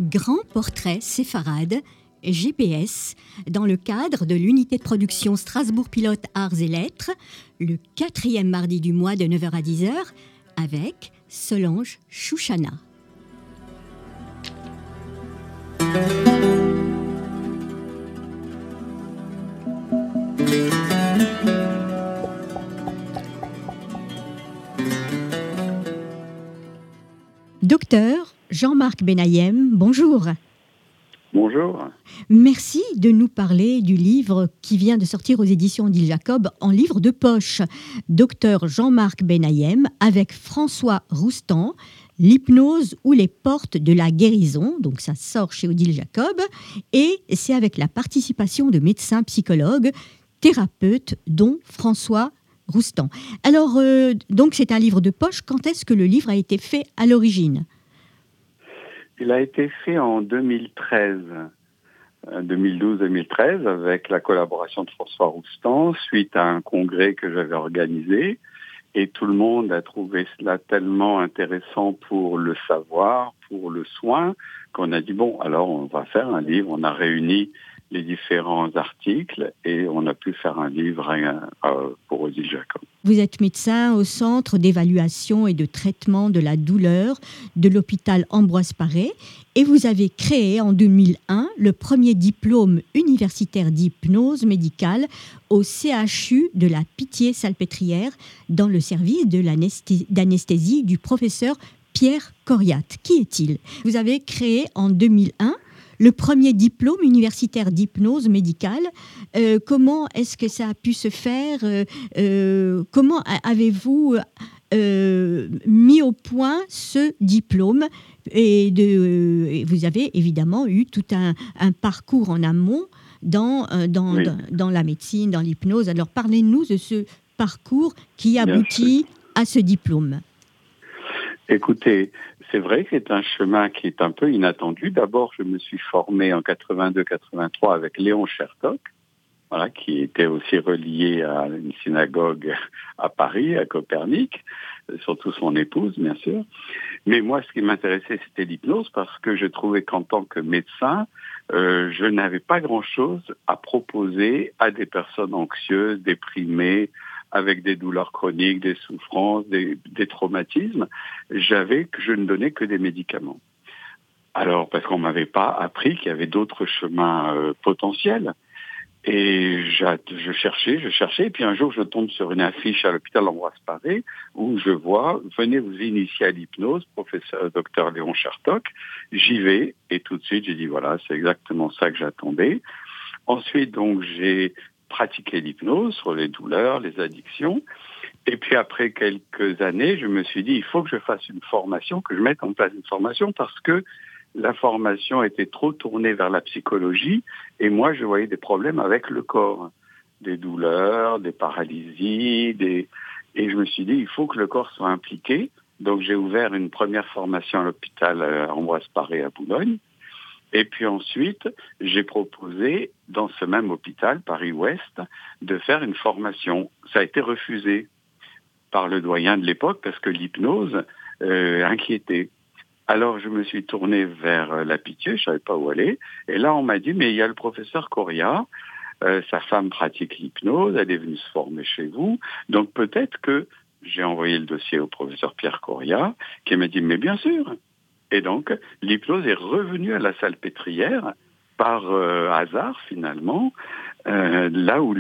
Grand portrait séfarade, GPS, dans le cadre de l'unité de production Strasbourg Pilote Arts et Lettres, le 4e mardi du mois de 9h à 10h, avec Solange Chouchana. Docteur Jean-Marc Benayem, bonjour. Bonjour. Merci de nous parler du livre qui vient de sortir aux éditions Odile Jacob en livre de poche. Docteur Jean-Marc Benayem avec François Roustan, L'hypnose ou les portes de la guérison. Donc ça sort chez Odile Jacob et c'est avec la participation de médecins, psychologues, thérapeutes, dont François Roustan. Alors, donc c'est un livre de poche. Quand est-ce que le livre a été fait à l'origine ? Il a été fait en 2012-2013, avec la collaboration de François Roustan, suite à un congrès que j'avais organisé. Et tout le monde a trouvé cela tellement intéressant pour le savoir, pour le soin, qu'on a dit, bon, alors on va faire un livre. On a réuni les différents articles et on a pu faire un livre pour Odile Jacob. Vous êtes médecin au Centre d'évaluation et de traitement de la douleur de l'hôpital Ambroise Paré et vous avez créé en 2001 le premier diplôme universitaire d'hypnose médicale au CHU de la Pitié-Salpêtrière dans le service d'anesthésie du professeur Pierre Coriat. Qui est-il ? Vous avez créé en 2001 le premier diplôme universitaire d'hypnose médicale. Comment est-ce que ça a pu se faire ? Comment avez-vous mis au point ce diplôme ? Et vous avez évidemment eu tout un parcours en amont dans la médecine, dans l'hypnose. Alors parlez-nous de ce parcours qui aboutit à ce diplôme. Écoutez, c'est vrai que c'est un chemin qui est un peu inattendu. D'abord, je me suis formé en 82-83 avec Léon Chertok, voilà, qui était aussi relié à une synagogue à Paris, à Copernic, surtout son épouse, bien sûr. Mais moi, ce qui m'intéressait, c'était l'hypnose, parce que je trouvais qu'en tant que médecin, je n'avais pas grand-chose à proposer à des personnes anxieuses, déprimées, avec des douleurs chroniques, des souffrances, des traumatismes. Je ne donnais que des médicaments. Alors, parce qu'on m'avait pas appris qu'il y avait d'autres chemins potentiels. Et je cherchais, et puis un jour je tombe sur une affiche à l'hôpital Ambroise Paré où je vois « Venez vous initier à l'hypnose, professeur docteur Léon Chertok ». J'y vais et tout de suite j'ai dit voilà, c'est exactement ça que j'attendais. Ensuite donc j'ai pratiqué l'hypnose sur les douleurs, les addictions. Et puis après quelques années, je me suis dit il faut que je fasse une formation, que je mette en place une formation parce que la formation était trop tournée vers la psychologie et moi, je voyais des problèmes avec le corps, des douleurs, des paralysies, et je me suis dit, il faut que le corps soit impliqué. Donc, j'ai ouvert une première formation à l'hôpital Ambroise Paré à Boulogne. Et puis ensuite, j'ai proposé, dans ce même hôpital, Paris-Ouest, de faire une formation. Ça a été refusé par le doyen de l'époque parce que l'hypnose inquiétait. Alors, je me suis tourné vers la Pitié, je savais pas où aller. Et là, on m'a dit, mais il y a le professeur Coria, sa femme pratique l'hypnose, elle est venue se former chez vous. Donc, peut-être que j'ai envoyé le dossier au professeur Pierre Coria, qui m'a dit, mais bien sûr. Et donc, l'hypnose est revenue à la Salpêtrière par hasard, finalement, là où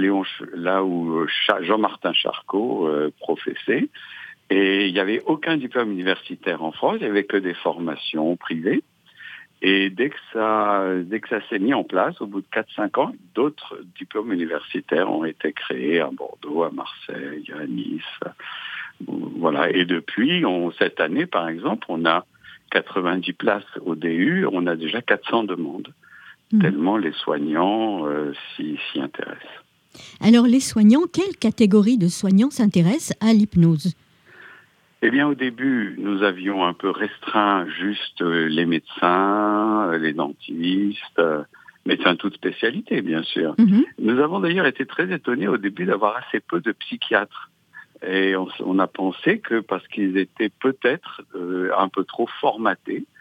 Jean-Martin Charcot professait. Et il n'y avait aucun diplôme universitaire en France, il n'y avait que des formations privées. Et dès que ça s'est mis en place, au bout de 4-5 ans, d'autres diplômes universitaires ont été créés à Bordeaux, à Marseille, à Nice. Voilà. Et depuis, cette année, par exemple, on a 90 places au DU, on a déjà 400 demandes. Tellement les soignants s'y intéressent. Alors les soignants, quelle catégorie de soignants s'intéressent à l'hypnose ? Eh bien, au début, nous avions un peu restreint juste les médecins, les dentistes, médecins de toute spécialité, bien sûr. Mm-hmm. Nous avons d'ailleurs été très étonnés au début d'avoir assez peu de psychiatres. Et on a pensé que parce qu'ils étaient peut-être un peu trop formatés,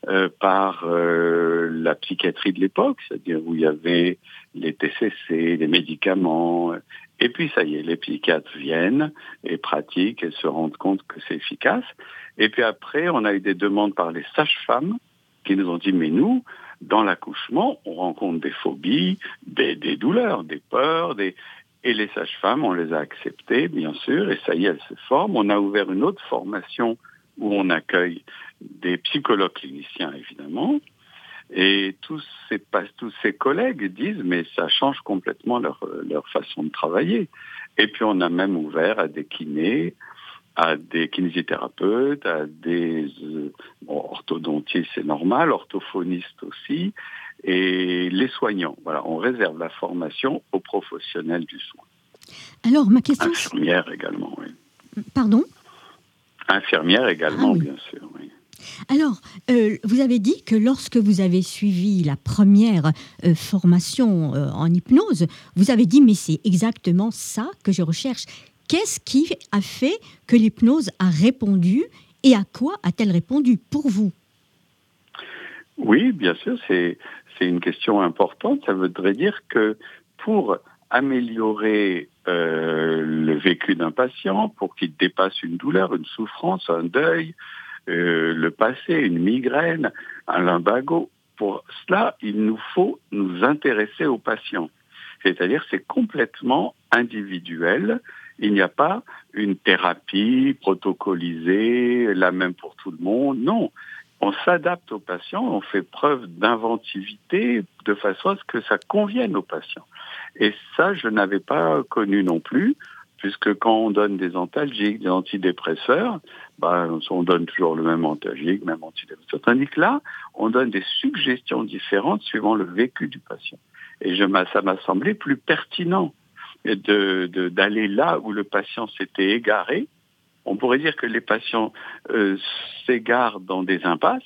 par la psychiatrie de l'époque, c'est-à-dire où il y avait les TCC, les médicaments. Et puis ça y est, les psychiatres viennent et pratiquent et se rendent compte que c'est efficace. Et puis après, on a eu des demandes par les sages-femmes qui nous ont dit, mais nous, dans l'accouchement, on rencontre des phobies, des douleurs, des peurs, et les sages-femmes, on les a acceptées, bien sûr, et ça y est, elles se forment. On a ouvert une autre formation où on accueille des psychologues cliniciens, évidemment, et tous ces collègues disent, mais ça change complètement leur façon de travailler. Et puis on a même ouvert à des kinés, à des kinésithérapeutes, à des orthodontistes, c'est normal, orthophonistes aussi, et les soignants. Voilà, on réserve la formation aux professionnels du soin. Alors, ma question... Infirmières également, oui. Pardon ? Infirmières également, bien sûr, oui. Alors, vous avez dit que lorsque vous avez suivi la première formation en hypnose, vous avez dit, mais c'est exactement ça que je recherche. Qu'est-ce qui a fait que l'hypnose a répondu et à quoi a-t-elle répondu pour vous ? Oui, bien sûr, c'est une question importante. Ça voudrait dire que pour améliorer le vécu d'un patient, pour qu'il dépasse une douleur, une souffrance, un deuil, le passé, une migraine, un lumbago, pour cela, il nous faut nous intéresser au patient. C'est-à-dire c'est complètement individuel. Il n'y a pas une thérapie protocolisée, la même pour tout le monde. Non, on s'adapte au patient, on fait preuve d'inventivité de façon à ce que ça convienne au patient. Et ça, je n'avais pas connu non plus, puisque quand on donne des antalgiques, des antidépresseurs, on donne toujours le même antalgique, même antidépresseur. Tandis que là, on donne des suggestions différentes suivant le vécu du patient. Et ça m'a semblé plus pertinent d'aller là où le patient s'était égaré. On pourrait dire que les patients s'égarent dans des impasses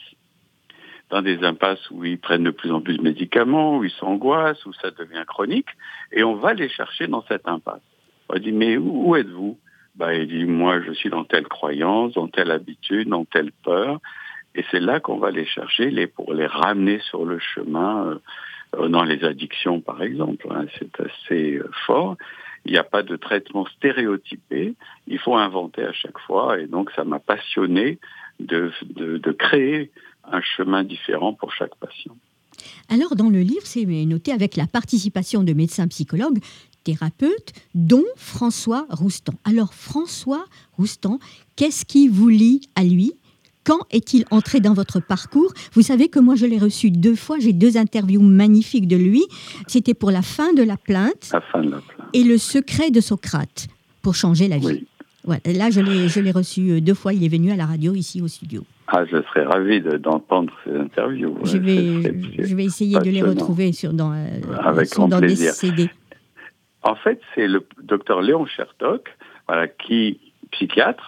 où ils prennent de plus en plus de médicaments, où ils s'angoissent, où ça devient chronique, et on va les chercher dans cette impasse. On dit, mais où êtes-vous ? Il dit, moi je suis dans telle croyance, dans telle habitude, dans telle peur, et c'est là qu'on va les chercher pour les ramener sur le chemin, dans les addictions par exemple. C'est assez fort. Il n'y a pas de traitement stéréotypé, il faut inventer à chaque fois, et donc ça m'a passionné de créer un chemin différent pour chaque patient. Alors, dans le livre, c'est noté avec la participation de médecins psychologues, thérapeutes, dont François Roustan. Alors, François Roustan, qu'est-ce qui vous lie à lui ? Quand est-il entré dans votre parcours ? Vous savez que moi, je l'ai reçu 2 fois. J'ai 2 interviews magnifiques de lui. C'était pour La fin de la plainte. La fin de la plainte. Et Le secret de Socrate, pour changer la vie. Oui. Voilà, là, je l'ai reçu 2 fois. Il est venu à la radio, ici, au studio. Je serais ravi d'entendre ces interviews. Je vais essayer de les retrouver avec grand dans plaisir. des CD. En fait, c'est le docteur Léon Chertok, psychiatre,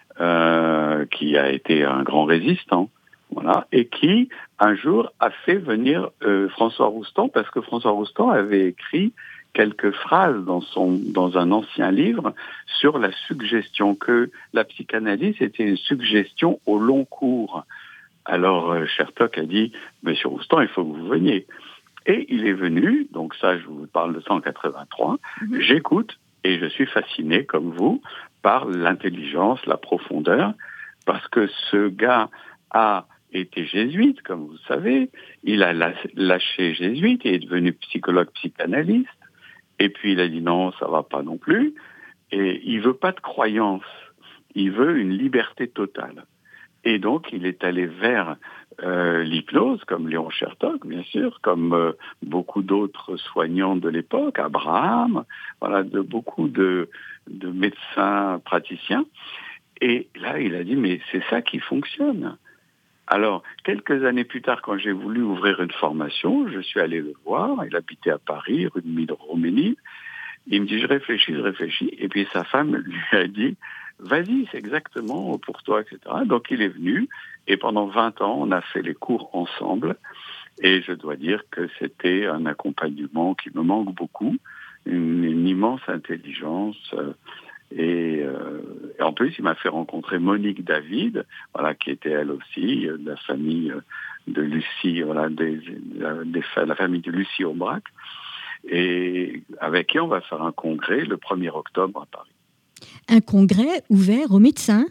qui a été un grand résistant, et qui, un jour, a fait venir François Roustan, parce que François Roustan avait écrit quelques phrases dans un ancien livre sur la suggestion, que la psychanalyse était une suggestion au long cours. Alors, Chertok a dit, Monsieur Roustan, il faut que vous veniez. Et il est venu, donc ça, je vous parle de 183, j'écoute et je suis fasciné, comme vous, par l'intelligence, la profondeur, parce que ce gars a été jésuite, comme vous savez, il a lâché jésuite et est devenu psychologue psychanalyste, et puis il a dit non, ça va pas non plus, et il veut pas de croyance, il veut une liberté totale. Et donc il est allé vers l'hypnose, comme Léon Chertok, bien sûr, comme beaucoup d'autres soignants de l'époque, Abraham, de beaucoup de médecins praticiens. Et là, il a dit, mais c'est ça qui fonctionne. Alors, quelques années plus tard, quand j'ai voulu ouvrir une formation, je suis allé le voir. Il habitait à Paris, rue de Midroménil. Il me dit, je réfléchis. Et puis sa femme lui a dit, vas-y, c'est exactement pour toi, etc. Donc il est venu, et pendant 20 ans, on a fait les cours ensemble. Et je dois dire que c'était un accompagnement qui me manque beaucoup, une immense intelligence. Et en plus, il m'a fait rencontrer Monique David, qui était elle aussi de la famille Lucie, voilà, la famille de Lucie Aubrac, et avec qui on va faire un congrès le 1er octobre à Paris. Un congrès ouvert aux médecins?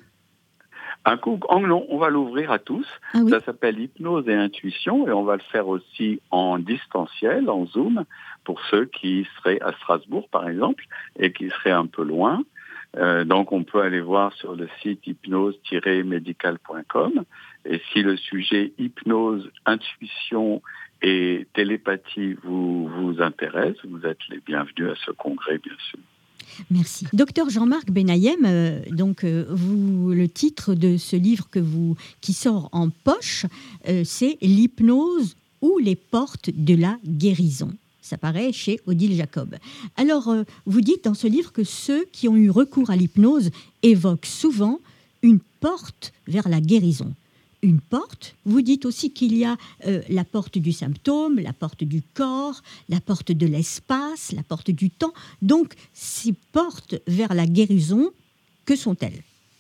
Non, on va l'ouvrir à tous. Ah oui. Ça s'appelle Hypnose et Intuition, et on va le faire aussi en distanciel, en Zoom, pour ceux qui seraient à Strasbourg, par exemple, et qui seraient un peu loin. Donc, on peut aller voir sur le site hypnose-médical.com. Et si le sujet hypnose, intuition et télépathie vous intéresse, vous êtes les bienvenus à ce congrès, bien sûr. Merci. Docteur Jean-Marc Benayem, le titre de ce livre qui sort en poche, c'est L'hypnose ou les portes de la guérison. Ça paraît chez Odile Jacob. Alors, vous dites dans ce livre que ceux qui ont eu recours à l'hypnose évoquent souvent une porte vers la guérison. Une porte, vous dites aussi qu'il y a la porte du symptôme, la porte du corps, la porte de l'espace, la porte du temps. Donc, ces portes vers la guérison, que sont-elles?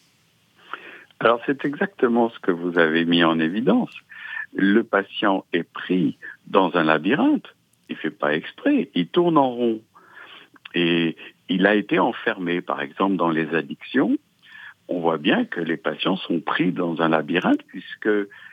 Alors, c'est exactement ce que vous avez mis en évidence. Le patient est pris dans un labyrinthe. Il ne fait pas exprès, il tourne en rond. Et il a été enfermé, par exemple, dans les addictions. On voit bien que les patients sont pris dans un labyrinthe puisque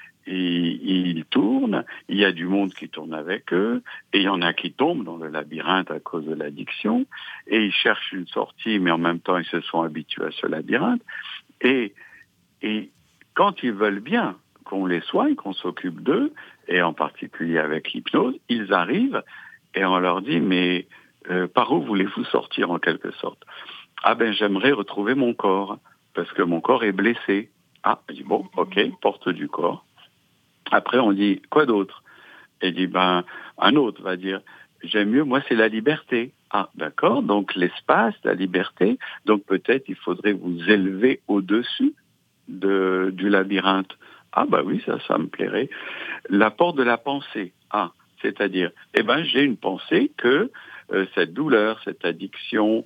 ils tournent, il y a du monde qui tourne avec eux, et il y en a qui tombent dans le labyrinthe à cause de l'addiction, et ils cherchent une sortie, mais en même temps ils se sont habitués à ce labyrinthe. Et quand ils veulent bien qu'on les soigne, qu'on s'occupe d'eux, et en particulier avec l'hypnose, ils arrivent et on leur dit mais par où voulez-vous sortir en quelque sorte? Ah ben j'aimerais retrouver mon corps parce que mon corps est blessé. Ah, je dis bon, ok, porte du corps. Après on dit quoi d'autre? Et dit ben un autre va dire j'aime mieux, moi c'est la liberté. Ah d'accord, donc l'espace, la liberté, donc peut-être il faudrait vous élever au-dessus du labyrinthe. Ah bah oui, ça me plairait. La porte de la pensée. Ah, c'est-à-dire, j'ai une pensée que cette douleur, cette addiction,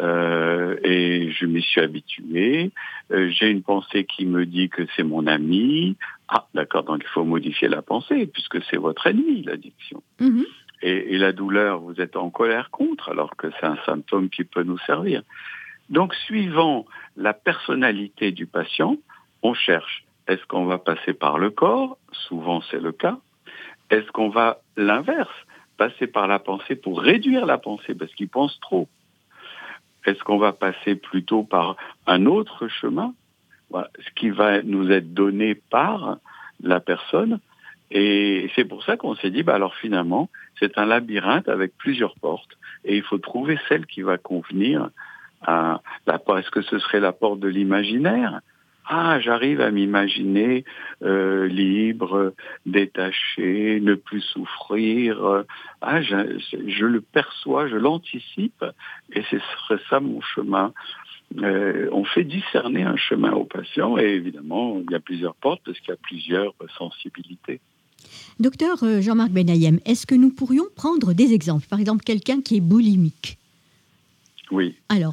et je m'y suis habitué. J'ai une pensée qui me dit que c'est mon ami. Ah, d'accord, donc il faut modifier la pensée puisque c'est votre ennemi, l'addiction. Mm-hmm. Et la douleur, vous êtes en colère contre, alors que c'est un symptôme qui peut nous servir. Donc, suivant la personnalité du patient, on cherche. Est-ce qu'on va passer par le corps? Souvent, c'est le cas. Est-ce qu'on va, l'inverse, passer par la pensée pour réduire la pensée parce qu'il pense trop? Est-ce qu'on va passer plutôt par un autre chemin? Voilà, ce qui va nous être donné par la personne. Et c'est pour ça qu'on s'est dit, alors finalement, c'est un labyrinthe avec plusieurs portes. Et il faut trouver celle qui va convenir à la porte. Est-ce que ce serait la porte de l'imaginaire? Ah, j'arrive à m'imaginer libre, détaché, ne plus souffrir. Je le perçois, je l'anticipe, et ce serait ça mon chemin. On fait discerner un chemin au patient, et évidemment, il y a plusieurs portes parce qu'il y a plusieurs sensibilités. Docteur Jean-Marc Benayem, est-ce que nous pourrions prendre des exemples? Par exemple, quelqu'un qui est boulimique. Oui. Alors,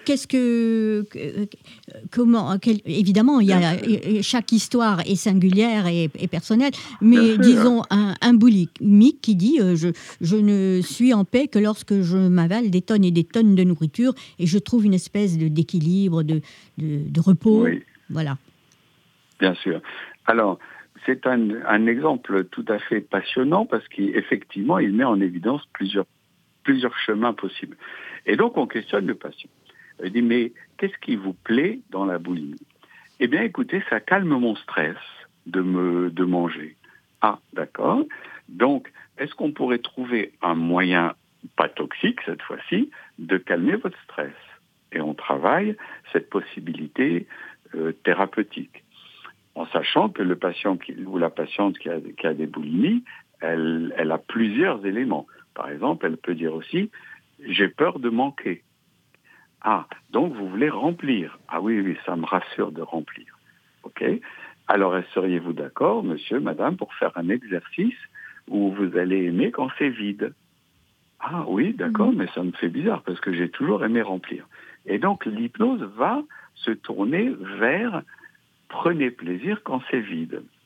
évidemment, chaque histoire est singulière et personnelle, mais disons un boulimique qui dit je ne suis en paix que lorsque je m'avale des tonnes et des tonnes de nourriture et je trouve une espèce d'équilibre, de repos. Oui. Voilà. Bien sûr. Alors, c'est un exemple tout à fait passionnant parce qu'effectivement, il met en évidence plusieurs chemins possibles. Et donc, on questionne le patient. Il dit, mais qu'est-ce qui vous plaît dans la boulimie? Eh bien, écoutez, ça calme mon stress de manger. Ah, d'accord. Donc, est-ce qu'on pourrait trouver un moyen, pas toxique cette fois-ci, de calmer votre stress? Et on travaille cette possibilité thérapeutique. En sachant que le patient ou la patiente qui a des boulimies, elle a plusieurs éléments. Par exemple, elle peut dire aussi, j'ai peur de manquer. Ah, donc vous voulez remplir. Ah oui, ça me rassure de remplir. OK. Alors, seriez-vous d'accord, monsieur, madame, pour faire un exercice où vous allez aimer quand c'est vide? Ah oui, d'accord, mais ça me fait bizarre parce que j'ai toujours aimé remplir. Et donc, l'hypnose va se tourner vers prenez plaisir quand c'est vide.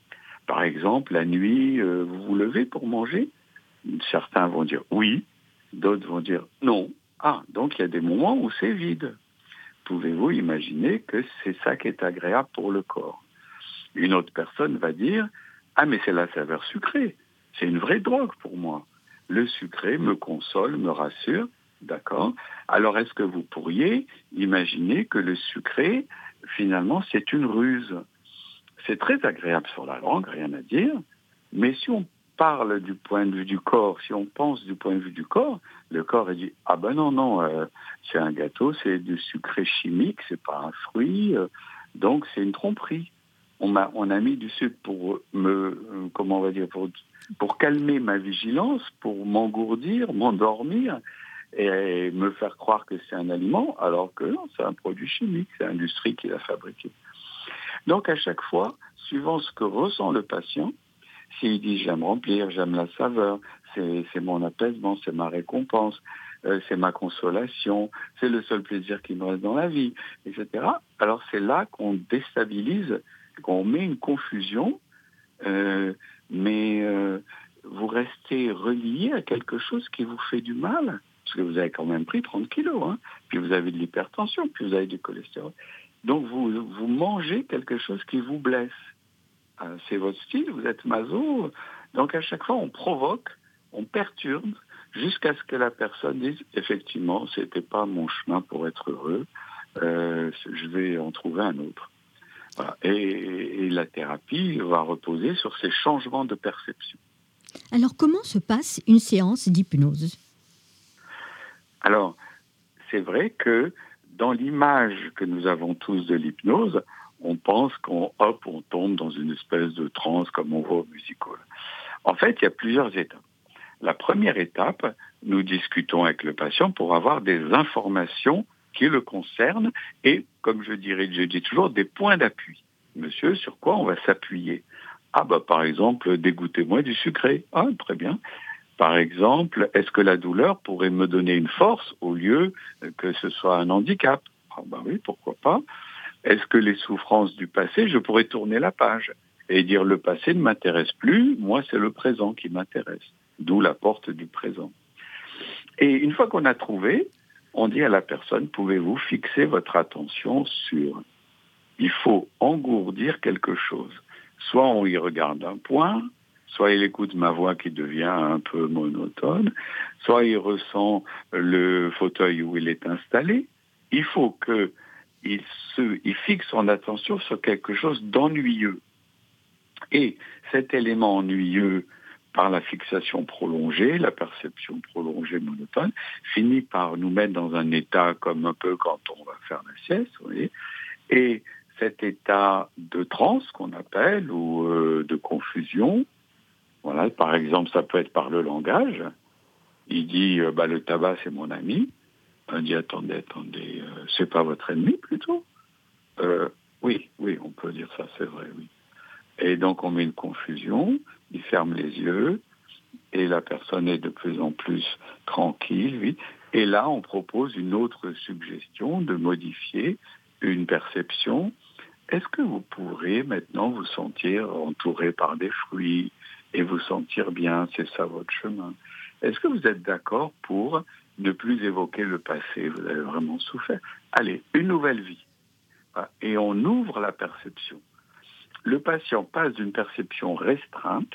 Par exemple, la nuit, vous vous levez pour manger? Certains vont dire oui, d'autres vont dire non. Ah, donc il y a des moments où c'est vide. Pouvez-vous imaginer que c'est ça qui est agréable pour le corps? Une autre personne va dire, ah mais c'est la saveur sucrée, c'est une vraie drogue pour moi. Le sucré me console, me rassure, d'accord. Alors est-ce que vous pourriez imaginer que le sucré, finalement, c'est une ruse? C'est très agréable sur la langue, rien à dire, mais si on parle du point de vue du corps, si on pense du point de vue du corps, le corps dit « Ah ben non, non, c'est un gâteau, c'est du sucré chimique, c'est pas un fruit, donc c'est une tromperie. On a mis du sucre pour comment on va dire, pour calmer ma vigilance, pour m'engourdir, m'endormir et me faire croire que c'est un aliment, alors que non, c'est un produit chimique, c'est l'industrie qui l'a fabriqué. » Donc à chaque fois, suivant ce que ressent le patient, s'il dit j'aime remplir, j'aime la saveur, c'est mon apaisement, c'est ma récompense, c'est ma consolation, c'est le seul plaisir qui me reste dans la vie, etc. Alors c'est là qu'on déstabilise, qu'on met une confusion, mais vous restez relié à quelque chose qui vous fait du mal, parce que vous avez quand même pris 30 kilos, hein, puis vous avez de l'hypertension, puis vous avez du cholestérol. Donc vous mangez quelque chose qui vous blesse. C'est votre style, vous êtes maso. Donc à chaque fois, on provoque, on perturbe, jusqu'à ce que la personne dise effectivement, c'était pas mon chemin pour être heureux, je vais en trouver un autre. Voilà. Et la thérapie va reposer sur ces changements de perception. Alors, comment se passe une séance d'hypnose? Alors, c'est vrai que dans l'image que nous avons tous de l'hypnose, on pense qu'on tombe dans une espèce de transe comme on voit au music hall. En fait, il y a plusieurs étapes. La première étape, nous discutons avec le patient pour avoir des informations qui le concernent et, comme je dis toujours, des points d'appui. Monsieur, sur quoi on va s'appuyer? Ah bah par exemple, dégoûtez-moi du sucré. Ah, très bien. Par exemple, est-ce que la douleur pourrait me donner une force au lieu que ce soit un handicap? Ah bah oui, pourquoi pas. Est-ce que les souffrances du passé, je pourrais tourner la page et dire le passé ne m'intéresse plus, moi c'est le présent qui m'intéresse, d'où la porte du présent. Et une fois qu'on a trouvé, on dit à la personne, pouvez-vous fixer votre attention sur, il faut engourdir quelque chose. Soit on y regarde un point, soit il écoute ma voix qui devient un peu monotone, soit il ressent le fauteuil où il est installé. Il faut qu'il fixe son attention sur quelque chose d'ennuyeux. Et cet élément ennuyeux, par la fixation prolongée, la perception prolongée monotone, finit par nous mettre dans un état comme un peu quand on va faire la sieste, vous voyez. Et cet état de transe qu'on appelle, ou de confusion, voilà, par exemple, ça peut être par le langage. Il dit, le tabac c'est mon ami. On dit, attendez, c'est pas votre ennemi plutôt? Oui, on peut dire ça, c'est vrai, oui. Et donc on met une confusion, il ferme les yeux, et la personne est de plus en plus tranquille, oui. Et là, on propose une autre suggestion de modifier une perception. Est-ce que vous pourrez maintenant vous sentir entouré par des fruits et vous sentir bien, c'est ça votre chemin? Est-ce que vous êtes d'accord pour ne plus évoquer le passé, vous avez vraiment souffert? Allez, une nouvelle vie. Et on ouvre la perception. Le patient passe d'une perception restreinte,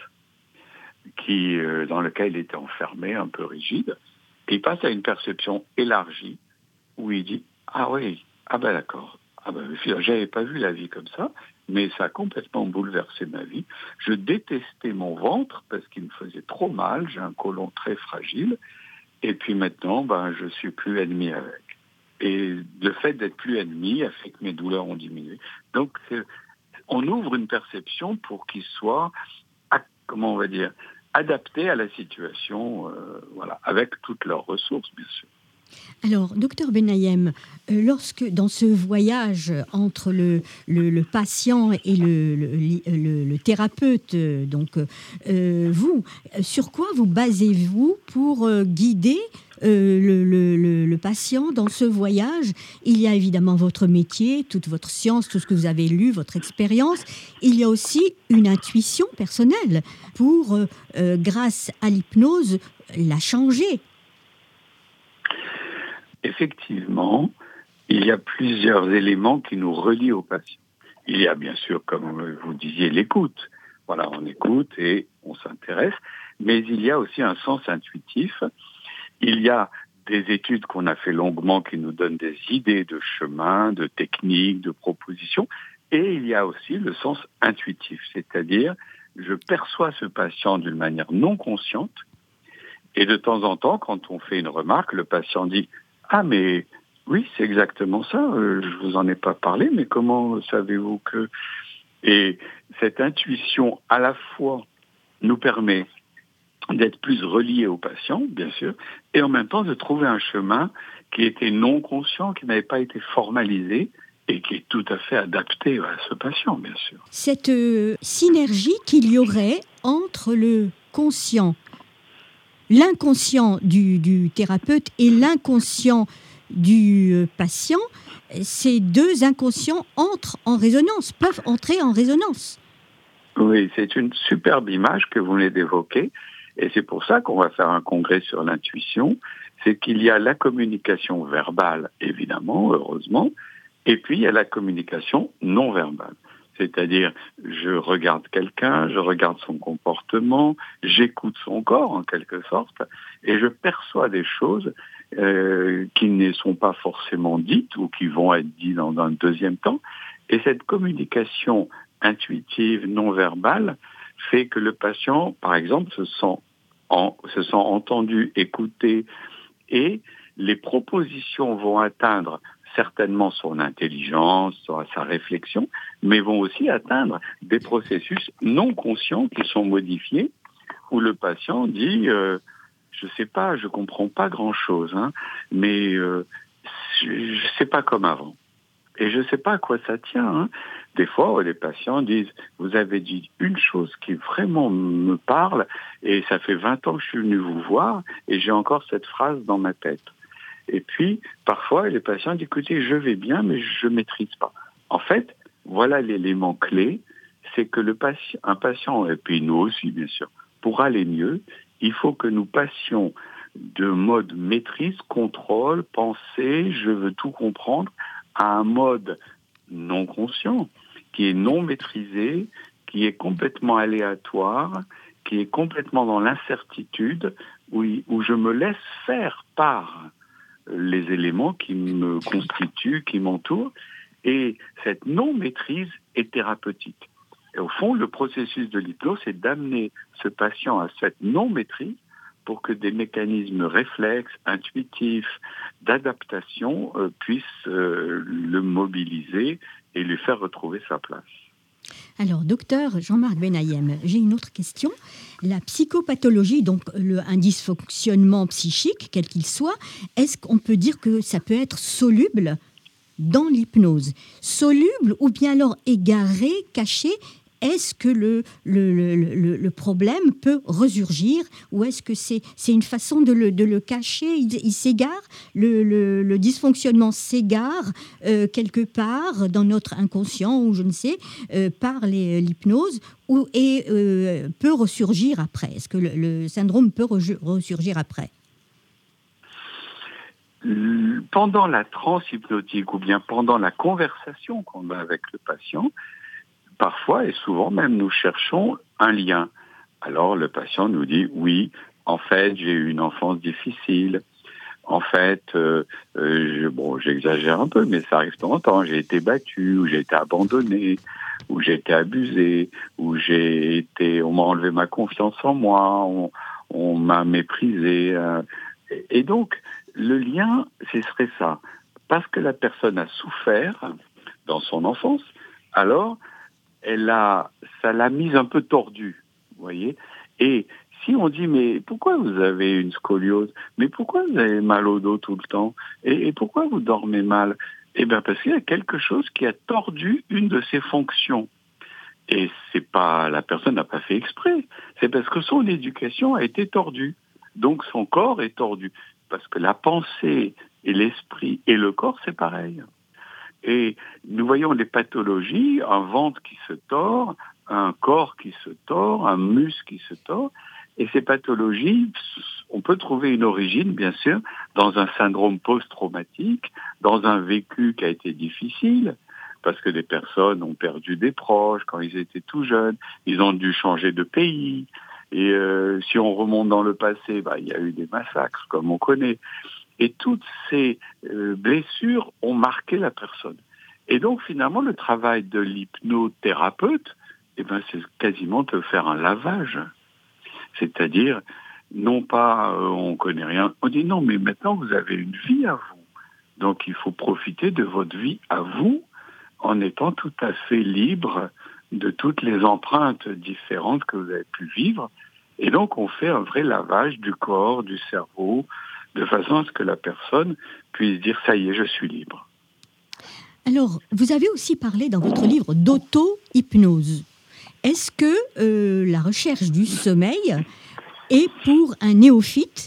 dans laquelle il était enfermé, un peu rigide, et il passe à une perception élargie, où il dit « Ah oui, ah ben d'accord, j'avais pas vu la vie comme ça, mais ça a complètement bouleversé ma vie. Je détestais mon ventre parce qu'il me faisait trop mal, j'ai un côlon très fragile, et puis maintenant, je suis plus ennemi avec. » Et le fait d'être plus ennemi a fait que mes douleurs ont diminué. Donc, on ouvre une perception pour qu'il soit, comment on va dire, adapté à la situation, avec toutes leurs ressources, bien sûr. Alors, docteur Benayem, lorsque dans ce voyage entre le patient et le thérapeute, sur quoi vous basez-vous pour guider le patient dans ce voyage. Il y a évidemment votre métier, toute votre science, tout ce que vous avez lu, votre expérience. Il y a aussi une intuition personnelle pour, grâce à l'hypnose, la changer. Effectivement, il y a plusieurs éléments qui nous relient au patient. Il y a bien sûr, comme vous disiez, l'écoute. Voilà, on écoute et on s'intéresse. Mais il y a aussi un sens intuitif. Il y a des études qu'on a fait longuement qui nous donnent des idées de chemin, de techniques, de propositions. Et il y a aussi le sens intuitif, c'est-à-dire je perçois ce patient d'une manière non consciente. Et de temps en temps, quand on fait une remarque, le patient dit « Ah, mais oui, c'est exactement ça, je vous en ai pas parlé, mais comment savez-vous que… » Et cette intuition, à la fois, nous permet d'être plus reliés au patient, bien sûr, et en même temps de trouver un chemin qui était non conscient, qui n'avait pas été formalisé et qui est tout à fait adapté à ce patient, bien sûr. Cette synergie qu'il y aurait entre le conscient, l'inconscient du thérapeute et l'inconscient du patient, ces deux inconscients entrent en résonance, peuvent entrer en résonance. Oui, c'est une superbe image que vous venez d'évoquer. Et c'est pour ça qu'on va faire un congrès sur l'intuition. C'est qu'il y a la communication verbale, évidemment, heureusement, et puis il y a la communication non verbale. C'est-à-dire, je regarde quelqu'un, je regarde son comportement, j'écoute son corps en quelque sorte, et je perçois des choses qui ne sont pas forcément dites ou qui vont être dites dans un deuxième temps. Et cette communication intuitive, non verbale, fait que le patient, par exemple, se sent entendu, écouté, et les propositions vont atteindre certainement son intelligence, sa réflexion, mais vont aussi atteindre des processus non conscients qui sont modifiés, où le patient dit je sais pas, je comprends pas grand-chose, mais c'est pas comme avant. Et je sais pas à quoi ça tient. Des fois, les patients disent « Vous avez dit une chose qui vraiment me parle et ça fait 20 ans que je suis venu vous voir et j'ai encore cette phrase dans ma tête. » Et puis, parfois, les patients disent « Écoutez, je vais bien, mais je ne maîtrise pas. » En fait, voilà l'élément clé, c'est que un patient, et puis nous aussi, bien sûr, pour aller mieux, il faut que nous passions de mode maîtrise, contrôle, pensée, je veux tout comprendre, à un mode non conscient, qui est non maîtrisé, qui est complètement aléatoire, qui est complètement dans l'incertitude, où je me laisse faire par les éléments qui me constituent, qui m'entourent, et cette non-maîtrise est thérapeutique. Et au fond, le processus de l'hypnose, c'est d'amener ce patient à cette non-maîtrise pour que des mécanismes réflexes, intuitifs, d'adaptation puissent le mobiliser et lui faire retrouver sa place. Alors, docteur Jean-Marc Benayem, j'ai une autre question. La psychopathologie, donc un dysfonctionnement psychique, quel qu'il soit, est-ce qu'on peut dire que ça peut être soluble dans l'hypnose? Soluble ou bien alors égaré, caché? Est-ce que le problème peut ressurgir ou est-ce que c'est une façon de le cacher? Il s'égare, le dysfonctionnement s'égare quelque part dans notre inconscient ou je ne sais, par l'hypnose et peut ressurgir après. Est-ce que le syndrome peut ressurgir après? Pendant la transe hypnotique ou bien pendant la conversation qu'on a avec le patient, parfois et souvent même, nous cherchons un lien. Alors le patient nous dit « Oui, en fait, j'ai eu une enfance difficile. En fait, j'exagère un peu, mais ça arrive de temps en temps. J'ai été battu, ou j'ai été abandonné, ou j'ai été abusé, ou on m'a enlevé ma confiance en moi, on m'a méprisé. » Et donc, le lien, ce serait ça. Parce que la personne a souffert dans son enfance, alors ça l'a mise un peu tordue, vous voyez. Et si on dit, mais pourquoi vous avez une scoliose? Mais pourquoi vous avez mal au dos tout le temps? Et pourquoi vous dormez mal? Eh bien, parce qu'il y a quelque chose qui a tordu une de ses fonctions. Et la personne n'a pas fait exprès. C'est parce que son éducation a été tordue. Donc, son corps est tordu. parce que la pensée et l'esprit et le corps, c'est pareil. Et nous voyons des pathologies, un ventre qui se tord, un corps qui se tord, un muscle qui se tord. Et ces pathologies, on peut trouver une origine, bien sûr, dans un syndrome post-traumatique, dans un vécu qui a été difficile, parce que des personnes ont perdu des proches quand ils étaient tout jeunes, ils ont dû changer de pays. Et si on remonte dans le passé, il y a eu des massacres, comme on connaît. Et toutes ces blessures ont marqué la personne. Et donc, finalement, le travail de l'hypnothérapeute, c'est quasiment de faire un lavage. C'est-à-dire, non pas on connaît rien, on dit non, mais maintenant vous avez une vie à vous. Donc, il faut profiter de votre vie à vous en étant tout à fait libre de toutes les empreintes différentes que vous avez pu vivre. Et donc, on fait un vrai lavage du corps, du cerveau, de façon à ce que la personne puisse dire « ça y est, je suis libre ». Alors, vous avez aussi parlé dans votre livre d'auto-hypnose. Est-ce que la recherche du sommeil est pour un néophyte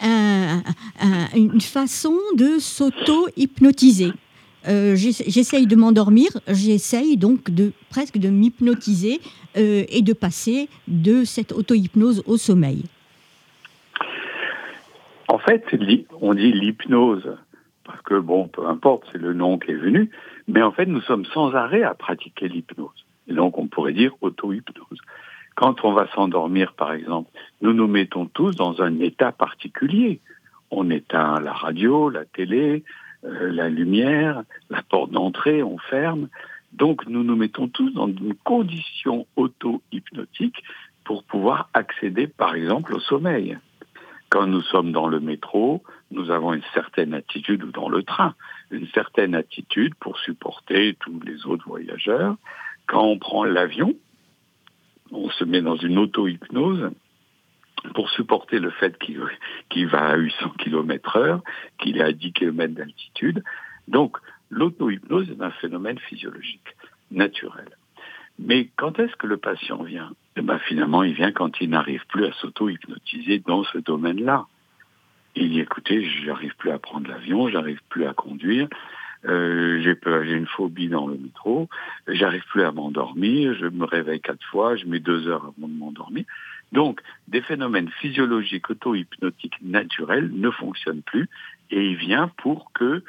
une façon de s'auto-hypnotiser? J'essaye de m'endormir, j'essaye donc presque de m'hypnotiser et de passer de cette auto-hypnose au sommeil. En fait, on dit l'hypnose, parce que peu importe, c'est le nom qui est venu, mais en fait, nous sommes sans arrêt à pratiquer l'hypnose. Et donc, on pourrait dire auto-hypnose. Quand on va s'endormir, par exemple, nous nous mettons tous dans un état particulier. On éteint la radio, la télé, la lumière, la porte d'entrée, on ferme. Donc, nous nous mettons tous dans une condition auto-hypnotique pour pouvoir accéder, par exemple, au sommeil. Quand nous sommes dans le métro, nous avons une certaine attitude, ou dans le train, une certaine attitude pour supporter tous les autres voyageurs. Quand on prend l'avion, on se met dans une auto-hypnose pour supporter le fait qu'il va à 800 km/h, qu'il est à 10 km d'altitude. Donc, l'auto-hypnose est un phénomène physiologique, naturel. Mais quand est-ce que le patient vient ? Finalement, il vient quand il n'arrive plus à s'auto-hypnotiser dans ce domaine-là. Il dit, écoutez, j'arrive plus à prendre l'avion, j'arrive plus à conduire, j'ai une phobie dans le métro, j'arrive plus à m'endormir, je me réveille 4 fois, je mets 2 heures avant de m'endormir. Donc, des phénomènes physiologiques auto-hypnotiques naturels ne fonctionnent plus et il vient pour que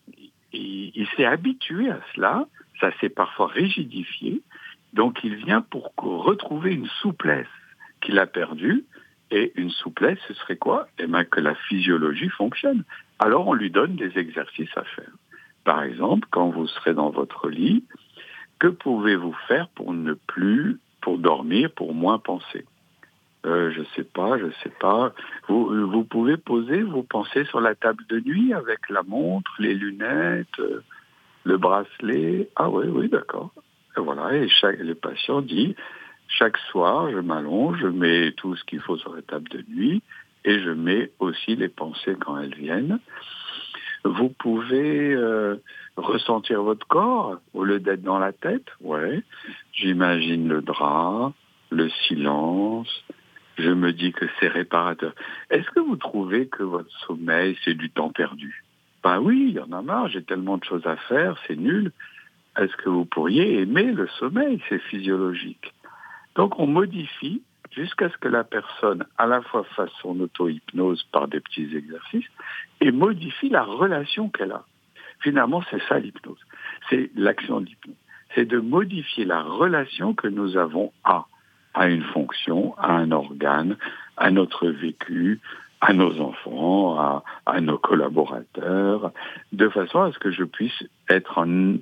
il s'est habitué à cela, ça s'est parfois rigidifié. Donc, il vient pour retrouver une souplesse qu'il a perdue. Et une souplesse, ce serait quoi ? Que la physiologie fonctionne. Alors, on lui donne des exercices à faire. Par exemple, quand vous serez dans votre lit, que pouvez-vous faire pour dormir, pour moins penser ? Je sais pas. Vous pouvez poser vos pensées sur la table de nuit avec la montre, les lunettes, le bracelet. Ah oui, d'accord. Et voilà, et le patient dit, chaque soir, je m'allonge, je mets tout ce qu'il faut sur la table de nuit et je mets aussi les pensées quand elles viennent. Vous pouvez ressentir votre corps au lieu d'être dans la tête. Ouais, j'imagine le drap, le silence. Je me dis que c'est réparateur. Est-ce que vous trouvez que votre sommeil, c'est du temps perdu ? Oui, il y en a marre, j'ai tellement de choses à faire, c'est nul. Est-ce que vous pourriez aimer le sommeil ? C'est physiologique. Donc on modifie jusqu'à ce que la personne à la fois fasse son auto-hypnose par des petits exercices et modifie la relation qu'elle a. Finalement, c'est ça l'hypnose. C'est l'action de l'hypnose. C'est de modifier la relation que nous avons à une fonction, à un organe, à notre vécu, à nos enfants, à nos collaborateurs, de façon à ce que je puisse être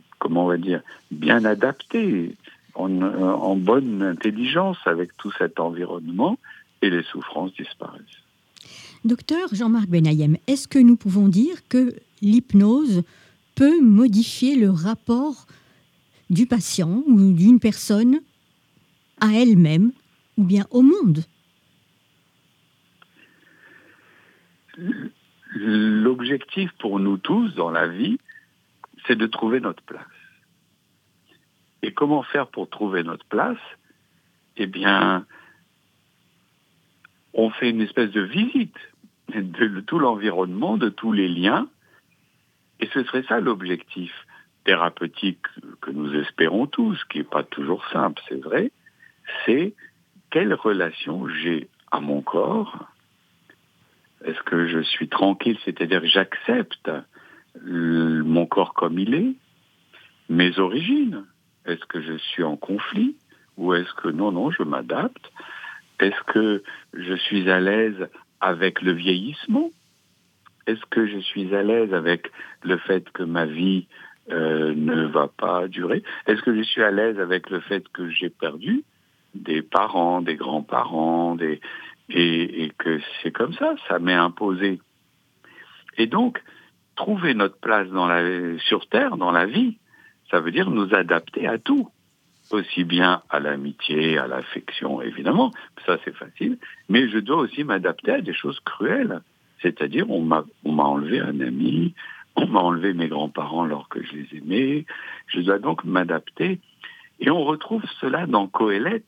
bien adapté, en bonne intelligence avec tout cet environnement et les souffrances disparaissent. Docteur Jean-Marc Benayem, est-ce que nous pouvons dire que l'hypnose peut modifier le rapport du patient ou d'une personne à elle-même ou bien au monde ? L'objectif pour nous tous dans la vie, c'est de trouver notre place. Et comment faire pour trouver notre place ? On fait une espèce de visite de tout l'environnement, de tous les liens. Et ce serait ça l'objectif thérapeutique que nous espérons tous, qui n'est pas toujours simple, c'est vrai, c'est quelle relation j'ai à mon corps. Est-ce que je suis tranquille, c'est-à-dire que j'accepte mon corps comme il est, mes origines? Est-ce que je suis en conflit ou est-ce que non, je m'adapte? Est-ce que je suis à l'aise avec le vieillissement? Est-ce que je suis à l'aise avec le fait que ma vie ne va pas durer? Est-ce que je suis à l'aise avec le fait que j'ai perdu des parents, des grands-parents, et que c'est comme ça m'est imposé? Et donc, trouver notre place sur Terre, dans la vie, ça veut dire nous adapter à tout. Aussi bien à l'amitié, à l'affection, évidemment, ça c'est facile, mais je dois aussi m'adapter à des choses cruelles. C'est-à-dire, on m'a enlevé un ami, on m'a enlevé mes grands-parents alors que je les aimais, je dois donc m'adapter. Et on retrouve cela dans Qoélette.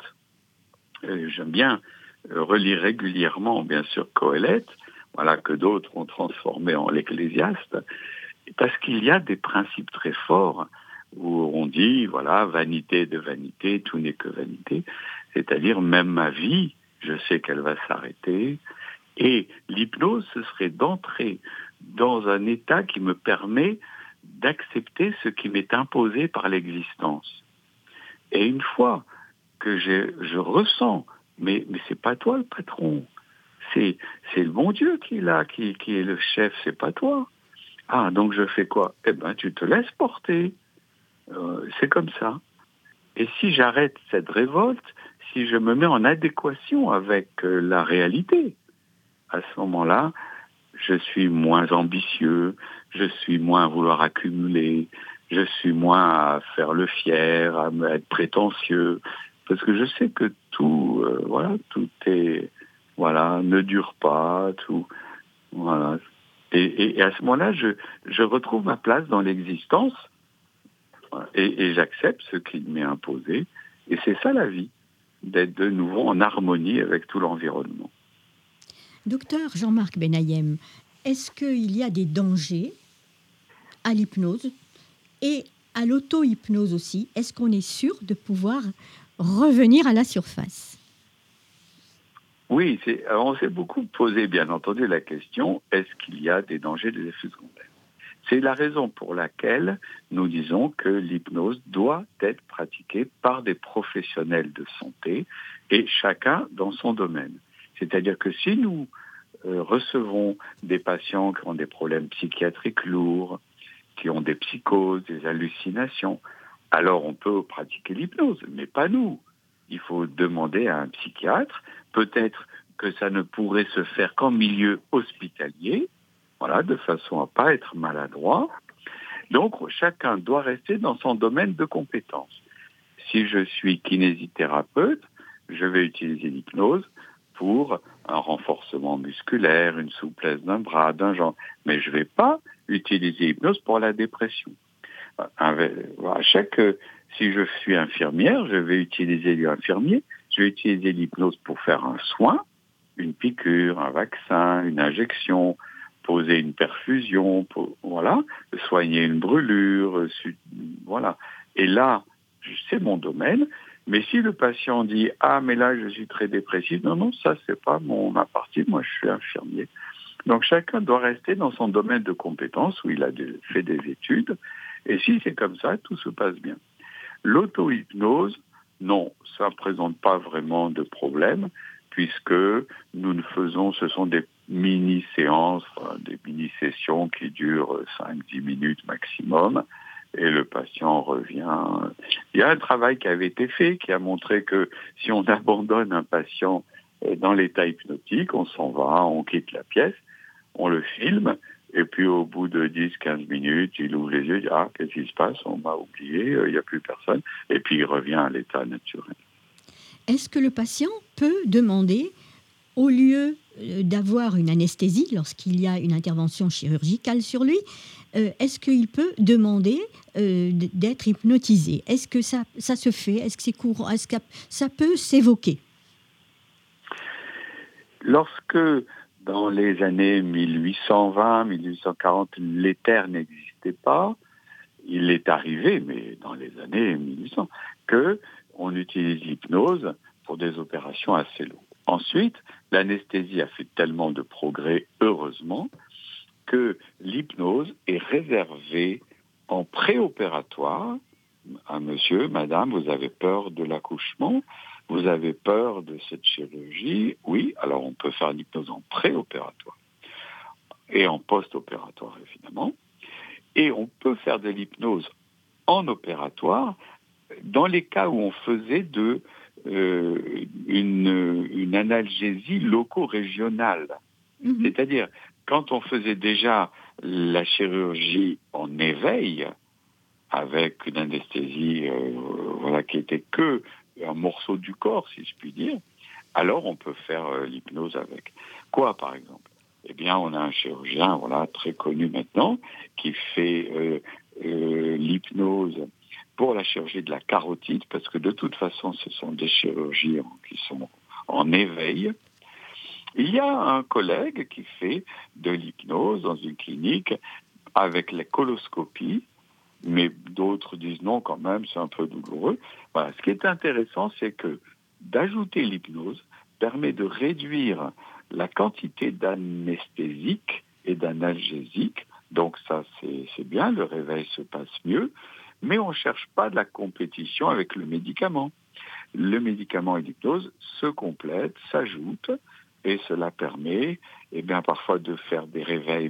J'aime bien relire régulièrement, bien sûr, Qoélette, voilà, que d'autres ont transformé en l'Ecclésiaste, parce qu'il y a des principes très forts où on dit, voilà, vanité de vanité, tout n'est que vanité, c'est-à-dire même ma vie, je sais qu'elle va s'arrêter, et l'hypnose, ce serait d'entrer dans un état qui me permet d'accepter ce qui m'est imposé par l'existence. Et une fois que je ressens, mais c'est pas toi le patron, c'est le bon Dieu qui est là, qui est le chef, c'est pas toi. Ah, donc je fais quoi? Eh ben, tu te laisses porter. C'est comme ça. Et si j'arrête cette révolte, si je me mets en adéquation avec la réalité, à ce moment-là, je suis moins ambitieux, je suis moins à vouloir accumuler, je suis moins à faire le fier, à être prétentieux, parce que je sais que tout, tout est, ne dure pas, tout, voilà. Et à ce moment-là, je retrouve ma place dans l'existence. Et j'accepte ce qui m'est imposé. Et c'est ça la vie, d'être de nouveau en harmonie avec tout l'environnement. Docteur Jean-Marc Benayem, est-ce qu'il y a des dangers à l'hypnose et à l'auto-hypnose aussi? Est-ce qu'on est sûr de pouvoir revenir à la surface? Oui, alors on s'est beaucoup posé, bien entendu, la question, est-ce qu'il y a des dangers, des effets secondaires? C'est la raison pour laquelle nous disons que l'hypnose doit être pratiquée par des professionnels de santé et chacun dans son domaine. C'est-à-dire que si nous recevons des patients qui ont des problèmes psychiatriques lourds, qui ont des psychoses, des hallucinations, alors on peut pratiquer l'hypnose, mais pas nous. Il faut demander à un psychiatre, peut-être que ça ne pourrait se faire qu'en milieu hospitalier, voilà, de façon à pas être maladroit. Donc, chacun doit rester dans son domaine de compétence. Si je suis kinésithérapeute, je vais utiliser l'hypnose pour un renforcement musculaire, une souplesse d'un bras, d'un jambe. Mais je ne vais pas utiliser l'hypnose pour la dépression. Si je suis infirmière, je vais utiliser l'infirmier, je vais utiliser l'hypnose pour faire un soin, une piqûre, un vaccin, une injection, poser une perfusion, soigner une brûlure, voilà. Et là, c'est mon domaine. Mais si le patient dit « Ah, mais là, je suis très dépressif », non, ça, c'est pas ma partie, moi, je suis infirmier. Donc, chacun doit rester dans son domaine de compétences où il a fait des études. Et si c'est comme ça, tout se passe bien. L'auto-hypnose, non, ça ne présente pas vraiment de problème, puisque ce sont des mini-séances, des mini-sessions qui durent 5-10 minutes maximum, et le patient revient. Il y a un travail qui avait été fait, qui a montré que si on abandonne un patient dans l'état hypnotique, on s'en va, on quitte la pièce, on le filme, et puis au bout de 10-15 minutes, il ouvre les yeux, il dit « Ah, qu'est-ce qui se passe? On m'a oublié, il n'y a plus personne », et puis il revient à l'état naturel. Est-ce que le patient peut demander, au lieu d'avoir une anesthésie lorsqu'il y a une intervention chirurgicale sur lui, est-ce qu'il peut demander d'être hypnotisé? Est-ce que ça se fait? Est-ce que c'est courant? Est-ce que ça peut s'évoquer? Lorsque dans les années 1820, 1840, l'éther n'existait pas. Il est arrivé, mais dans les années 1800, qu'on utilise l'hypnose pour des opérations assez lourdes. Ensuite, l'anesthésie a fait tellement de progrès, heureusement, que l'hypnose est réservée en préopératoire. Monsieur, madame, vous avez peur de l'accouchement? Vous avez peur de cette chirurgie? Oui, alors on peut faire l'hypnose en préopératoire et en post-opératoire, évidemment. Et on peut faire de l'hypnose en opératoire dans les cas où on faisait une analgésie loco-régionale. Mm-hmm. C'est-à-dire, quand on faisait déjà la chirurgie en éveil, avec une anesthésie qui était que un morceau du corps, si je puis dire, alors on peut faire l'hypnose avec. Quoi, par exemple? Eh bien, on a un chirurgien très connu maintenant qui fait l'hypnose pour la chirurgie de la carotide, parce que de toute façon, ce sont des chirurgies qui sont en éveil. Il y a un collègue qui fait de l'hypnose dans une clinique avec la coloscopie, mais d'autres disent non quand même, c'est un peu douloureux. Voilà. Ce qui est intéressant, c'est que d'ajouter l'hypnose permet de réduire la quantité d'anesthésique et d'analgésique. Donc ça, c'est bien, le réveil se passe mieux, mais on ne cherche pas de la compétition avec le médicament. Le médicament et l'hypnose se complètent, s'ajoutent, et cela permet parfois de faire des réveils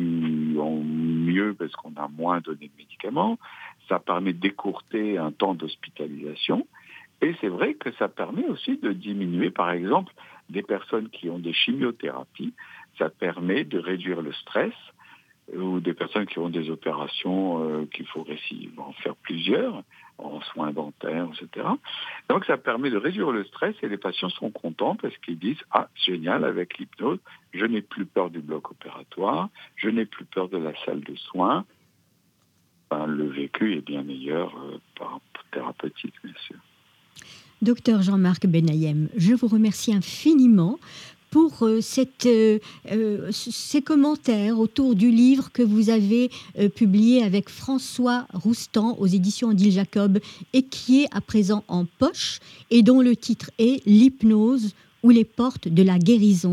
mieux parce qu'on a moins donné de médicaments. Ça permet d'écourter un temps d'hospitalisation. Et c'est vrai que ça permet aussi de diminuer, par exemple, des personnes qui ont des chimiothérapies. Ça permet de réduire le stress, ou des personnes qui ont des opérations qu'il faut en faire plusieurs, en soins dentaires, etc. Donc ça permet de réduire le stress et les patients sont contents parce qu'ils disent « Ah, génial, avec l'hypnose, je n'ai plus peur du bloc opératoire, je n'ai plus peur de la salle de soins. » Le vécu est bien meilleur thérapeutique, bien sûr. Docteur Jean-Marc Benayem, je vous remercie infiniment pour ces commentaires autour du livre que vous avez publié avec François Roustan aux éditions Odile Jacob et qui est à présent en poche et dont le titre est « L'hypnose ou les portes de la guérison ».